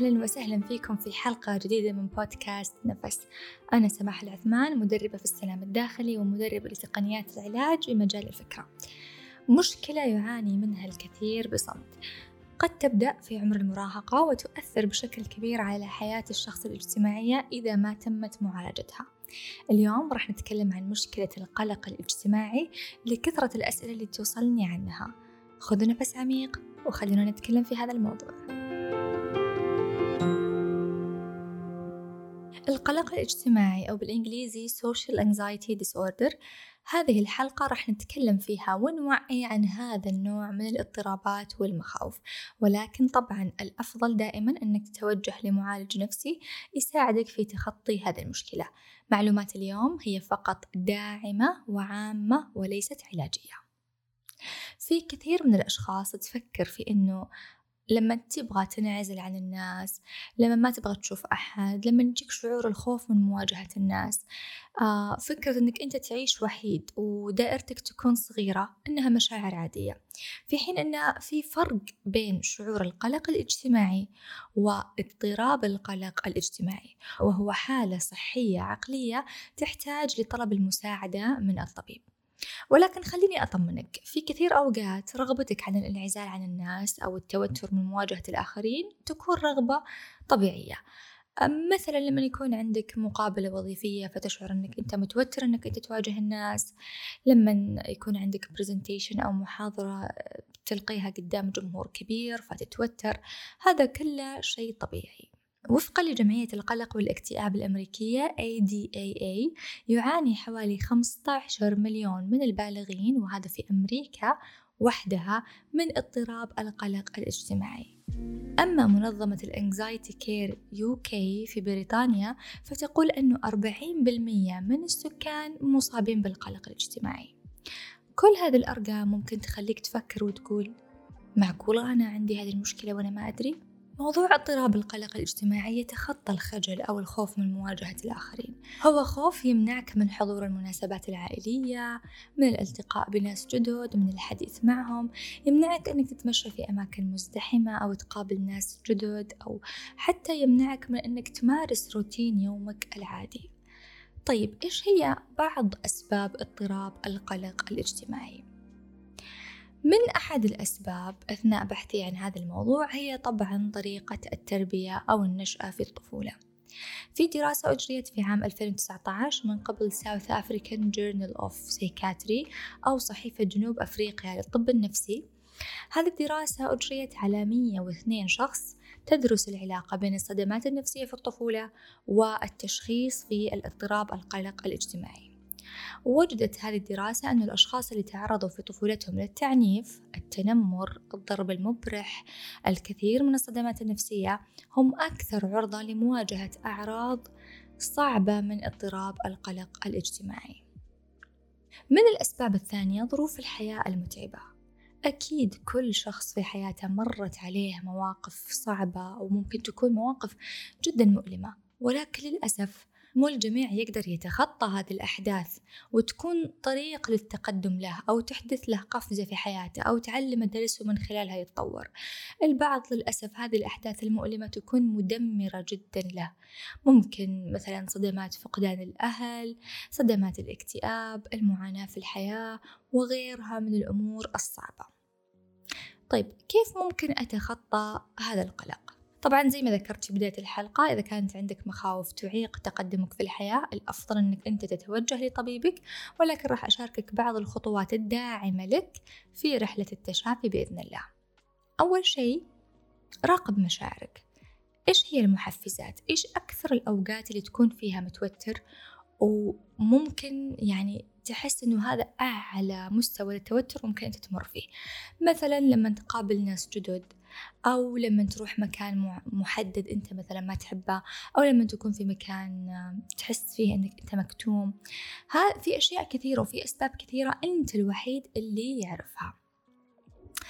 أهلا وسهلا فيكم في حلقة جديدة من بودكاست نفس. أنا سماح العثمان، مدربة في السلام الداخلي ومدربة لتقنيات العلاج في مجال الفكرة. مشكلة يعاني منها الكثير بصمت، قد تبدأ في عمر المراهقة وتؤثر بشكل كبير على حياة الشخص الاجتماعية إذا ما تمت معالجتها. اليوم راح نتكلم عن مشكلة القلق الاجتماعي لكثرة الأسئلة اللي توصلني عنها. خذوا نفس عميق وخلونا نتكلم في هذا الموضوع. القلق الاجتماعي أو بالإنجليزي Social Anxiety Disorder، هذه الحلقة راح نتكلم فيها ونوعي عن هذا النوع من الاضطرابات والمخاوف، ولكن طبعا الأفضل دائما أنك تتوجه لمعالج نفسي يساعدك في تخطي هذه المشكلة. معلومات اليوم هي فقط داعمة وعامة وليست علاجية. في كثير من الأشخاص تفكر في أنه لما تبغى تنعزل عن الناس، لما ما تبغى تشوف أحد، لما يجيك شعور الخوف من مواجهة الناس، فكرة أنك أنت تعيش وحيد ودائرتك تكون صغيرة، إنها مشاعر عادية، في حين أن في فرق بين شعور القلق الاجتماعي واضطراب القلق الاجتماعي، وهو حالة صحية عقلية تحتاج لطلب المساعدة من الطبيب. ولكن خليني أطمنك، في كثير أوقات رغبتك عن الانعزال عن الناس أو التوتر من مواجهة الآخرين تكون رغبة طبيعية. مثلا لما يكون عندك مقابلة وظيفية فتشعر أنك أنت متوتر أنك أنت تواجه الناس، لما يكون عندك برزنتيشن أو محاضرة تلقيها قدام جمهور كبير فتتوتر، هذا كله شيء طبيعي. وفقا لجمعية القلق والاكتئاب الأمريكية ADAA، يعاني حوالي 15 مليون من البالغين، وهذا في أمريكا وحدها، من اضطراب القلق الاجتماعي. أما منظمة الأنكزايتي كير UK في بريطانيا فتقول أنه 40% من السكان مصابين بالقلق الاجتماعي. كل هذه الأرقام ممكن تخليك تفكر وتقول معقولة أنا عندي هذه المشكلة وأنا ما أدري؟ موضوع اضطراب القلق الاجتماعي يتخطى الخجل أو الخوف من مواجهة الآخرين. هو خوف يمنعك من حضور المناسبات العائلية، من الالتقاء بناس جدد، من الحديث معهم، يمنعك أنك تتمشى في أماكن مزدحمة أو تقابل ناس جدد، أو حتى يمنعك من أنك تمارس روتين يومك العادي. طيب إيش هي بعض أسباب اضطراب القلق الاجتماعي؟ من أحد الأسباب أثناء بحثي عن هذا الموضوع هي طبعاً طريقة التربية أو النشأة في الطفولة. في دراسة أجريت في عام 2019 من قبل South African Journal of Psychiatry أو صحيفة جنوب أفريقيا للطب النفسي. هذه الدراسة أجريت على 102 شخص تدرس العلاقة بين الصدمات النفسية في الطفولة والتشخيص في الاضطراب القلق الاجتماعي. ووجدت هذه الدراسة أن الأشخاص اللي تعرضوا في طفولتهم للتعنيف، التنمر، الضرب المبرح، الكثير من الصدمات النفسية، هم أكثر عرضة لمواجهة أعراض صعبة من اضطراب القلق الاجتماعي. من الأسباب الثانية ظروف الحياة المتعبة. أكيد كل شخص في حياته مرت عليه مواقف صعبة وممكن تكون مواقف جدا مؤلمة، ولكن للأسف مو الجميع يقدر يتخطى هذه الأحداث وتكون طريق للتقدم له أو تحدث له قفزة في حياته أو تعلم درس ومن خلالها يتطور. البعض للأسف هذه الأحداث المؤلمة تكون مدمرة جدا له، ممكن مثلا صدمات فقدان الأهل، صدمات الاكتئاب، المعاناة في الحياة وغيرها من الأمور الصعبة. طيب كيف ممكن أتخطى هذا القلق؟ طبعاً زي ما ذكرت في بداية الحلقة، إذا كانت عندك مخاوف تعيق تقدمك في الحياة، الأفضل أنك أنت تتوجه لطبيبك، ولكن راح أشاركك بعض الخطوات الداعمة لك في رحلة التشافي بإذن الله. أول شيء، راقب مشاعرك. إيش هي المحفزات؟ إيش أكثر الأوقات اللي تكون فيها متوتر وممكن تحس إنه هذا أعلى مستوى التوتر ممكن أنت تمر فيه؟ مثلا لما تقابل ناس جدد، أو لما تروح مكان محدد أنت مثلا ما تحبه، أو لما تكون في مكان تحس فيه أنك أنت مكتوم. في أشياء كثيرة وفي أسباب كثيرة أنت الوحيد اللي يعرفها.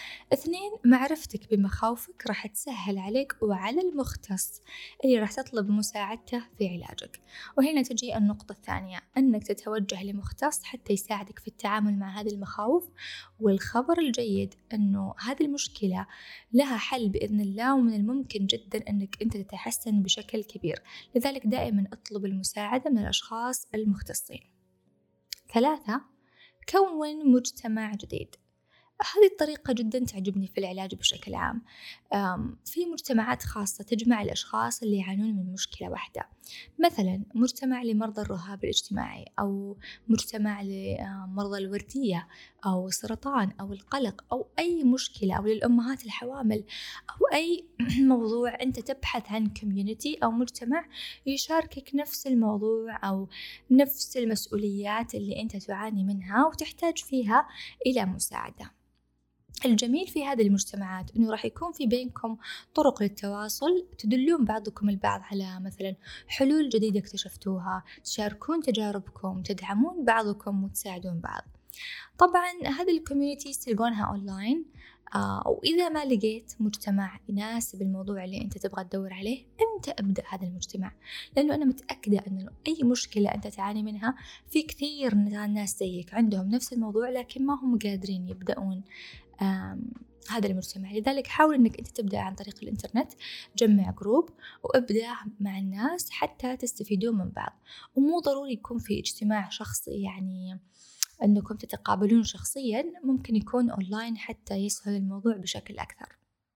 2. معرفتك بمخاوفك راح تسهل عليك وعلى المختص اللي راح تطلب مساعدته في علاجك. وهنا تجي النقطة الثانية، أنك تتوجه لمختص حتى يساعدك في التعامل مع هذه المخاوف. والخبر الجيد أنه هذه المشكلة لها حل بإذن الله، ومن الممكن جدا أنك أنت تتحسن بشكل كبير، لذلك دائما اطلب المساعدة من الأشخاص المختصين. 3. كون مجتمع جديد. هذه الطريقة جدا تعجبني في العلاج بشكل عام. في مجتمعات خاصة تجمع الأشخاص اللي يعانون من مشكلة واحدة، مثلا مجتمع لمرضى الرهاب الاجتماعي، أو مجتمع لمرضى الوردية أو السرطان أو القلق أو أي مشكلة، أو للأمهات الحوامل، أو أي موضوع أنت تبحث عن كوميونيتي أو مجتمع يشاركك نفس الموضوع أو نفس المسؤوليات اللي أنت تعاني منها وتحتاج فيها إلى مساعدة. الجميل في هذه المجتمعات أنه راح يكون في بينكم طرق للتواصل، تدلون بعضكم البعض على مثلا حلول جديدة اكتشفتوها، تشاركون تجاربكم، تدعمون بعضكم وتساعدون بعض. طبعا هذه الكوميونيتيز تلقونها أونلاين، وإذا ما لقيت مجتمع يناسب الموضوع اللي أنت تبغى تدور عليه، أنت أبدأ هذا المجتمع، لأنه أنا متأكدة أن أي مشكلة أنت تعاني منها في كثير ناس زيك عندهم نفس الموضوع لكن ما هم قادرين يبدأون هذا المجتمع. لذلك حاول أنك أنت تبدأ عن طريق الإنترنت، جمع جروب وابدأ مع الناس حتى تستفيدون من بعض. ومو ضروري يكون في اجتماع شخصي، يعني أنكم تتقابلون شخصيا، ممكن يكون أونلاين حتى يسهل الموضوع بشكل أكثر.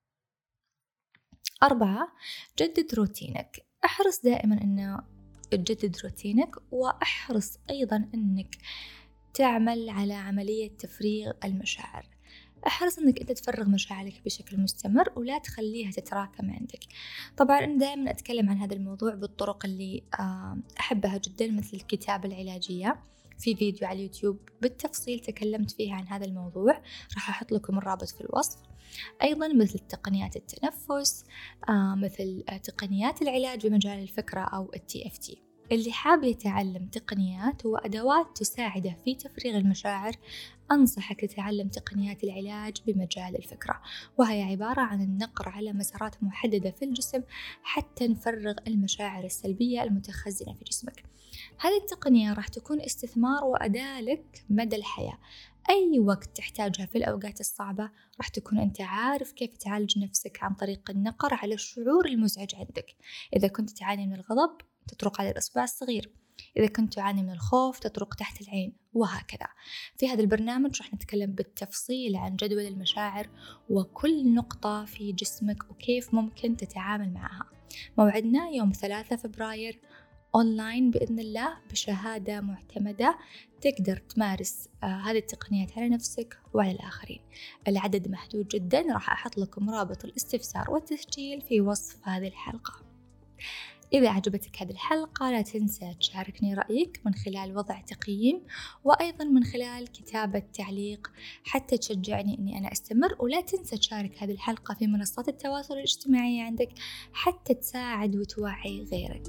4. جدد روتينك. احرص دائما أنه تجدد روتينك، وأحرص أيضا أنك تعمل على عملية تفريغ المشاعر. احرص أنك أنت تفرغ مشاعرك بشكل مستمر ولا تخليها تتراكم عندك. طبعا أنا دائما أتكلم عن هذا الموضوع بالطرق اللي أحبها جدا، مثل الكتابة العلاجية، في فيديو على اليوتيوب بالتفصيل تكلمت فيها عن هذا الموضوع، راح أحط لكم الرابط في الوصف. أيضا مثل تقنيات التنفس، مثل تقنيات العلاج بمجال الفكرة أو TFT. اللي حاب يتعلم تقنيات وأدوات تساعده في تفريغ المشاعر، أنصحك تتعلم تقنيات العلاج بمجال الفكرة، وهي عبارة عن النقر على مسارات محددة في الجسم حتى نفرغ المشاعر السلبية المتخزنة في جسمك. هذه التقنية راح تكون استثمار وأداة لك مدى الحياة. أي وقت تحتاجها في الأوقات الصعبة راح تكون أنت عارف كيف تعالج نفسك عن طريق النقر على الشعور المزعج عندك. إذا كنت تعاني من الغضب تطرق على الإصبع الصغير، إذا كنت تعاني من الخوف تطرق تحت العين، وهكذا. في هذا البرنامج راح نتكلم بالتفصيل عن جدول المشاعر وكل نقطة في جسمك وكيف ممكن تتعامل معها. موعدنا يوم 3 فبراير أونلاين بإذن الله، بشهادة معتمدة تقدر تمارس هذه التقنيات على نفسك وعلى الآخرين. العدد محدود جدا، راح أحط لكم رابط الاستفسار والتسجيل في وصف هذه الحلقة. إذا عجبتك هذه الحلقة لا تنسى تشاركني رأيك من خلال وضع تقييم، وأيضا من خلال كتابة تعليق حتى تشجعني أني أنا أستمر. ولا تنسى تشارك هذه الحلقة في منصات التواصل الاجتماعي عندك حتى تساعد وتوعي غيرك.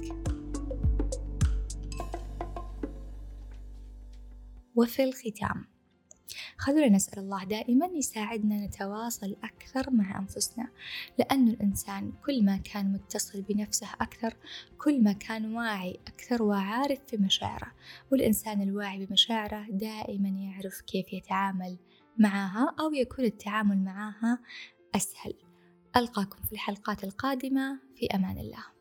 وفي الختام خلونا نسأل الله دائما يساعدنا نتواصل أكثر مع أنفسنا، لأن الإنسان كل ما كان متصل بنفسه أكثر كل ما كان واعي أكثر وعارف بمشاعره، والإنسان الواعي بمشاعره دائما يعرف كيف يتعامل معها أو يكون التعامل معها أسهل. ألقاكم في الحلقات القادمة، في أمان الله.